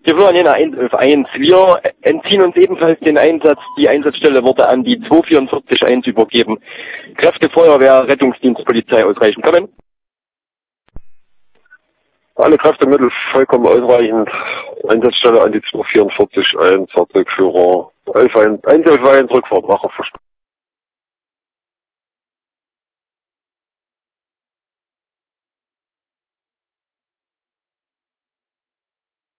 Hier Florian Jena 111.1. Wir entziehen uns ebenfalls den Einsatz. Die Einsatzstelle wurde an die 2441 übergeben. Kräfte Feuerwehr, Rettungsdienst, Polizei ausreichend. Kommen. Alle Kräftemittel vollkommen ausreichend. Einsatzstelle an die 2441, Fahrzeugführer 111.1 Rückfahrt, Macher verstanden.